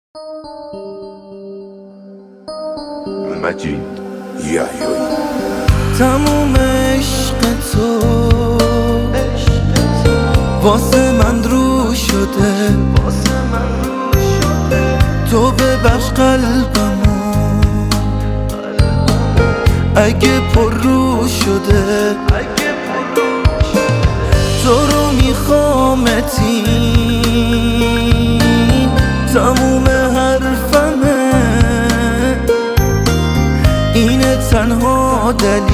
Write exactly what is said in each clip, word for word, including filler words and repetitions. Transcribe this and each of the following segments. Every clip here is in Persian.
مجید یحیایی. تموم عشق تو واسه من رو شده، تو ببخش قلبمو اگه پر رو شده. تو رو میخوامتین تموم حرفمه، اینه تنها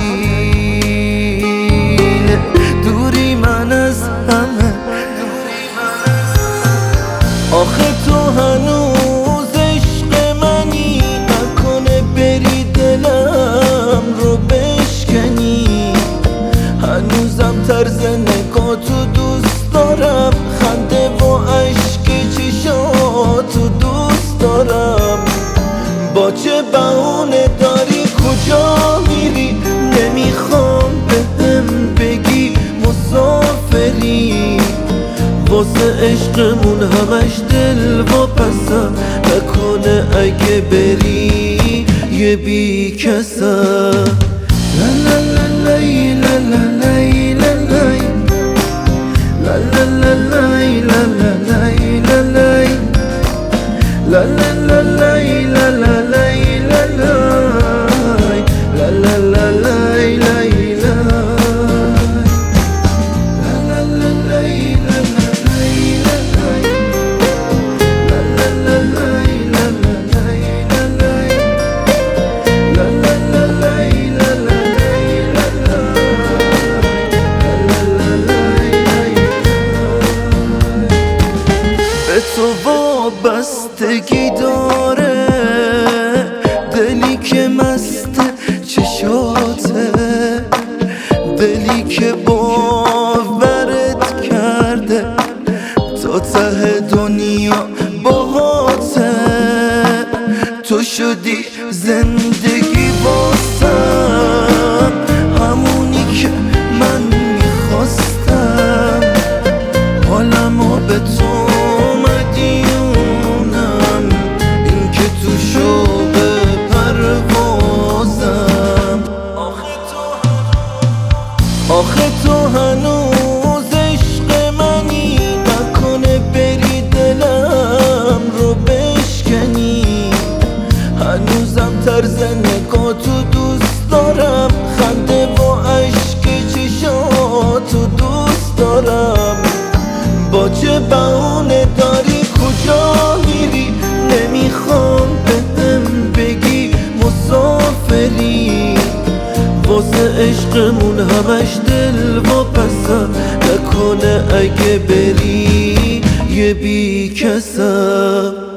دلیل دوری من از همه. آخه تو هنوز عشق منی، نکنه بری دلم رو بشکنی. هنوزم طرز نگاتو دوست دارم، خنده و عشق چشاتو دوست دارم. با چه بهونه داری کجا میری؟ نمیخوام بهم بگی مسافری، واسه عشقمون همش دل و پسم. نکنه اگه بری یه بی کسم. لا لا لا لای لا لا لای لا لای لا لا لا لای لا لا لای لا لای لا لا لا لای لا لا لای لا لای لا لا لا لای لای تو وابستگی داره دلی که مست چشاته، دلی که باورت کرده تا ته دنیا باهاته. تو شدی زندگی واسم، همونی که من میخواستم. حالمو به تو آخه تو هنوز عشق منی، نکنه بری دلم رو بشکنی. هنوزم طرز نگاتو دوست دارم، خنده و عشق چشاتو دوست دارم. با چه بهونه داری کجا میری؟ نمیخوام بهم بگی مسافری، واسه عشقمون همش دل و پسم. نکنه اگه بری یه بی کسم.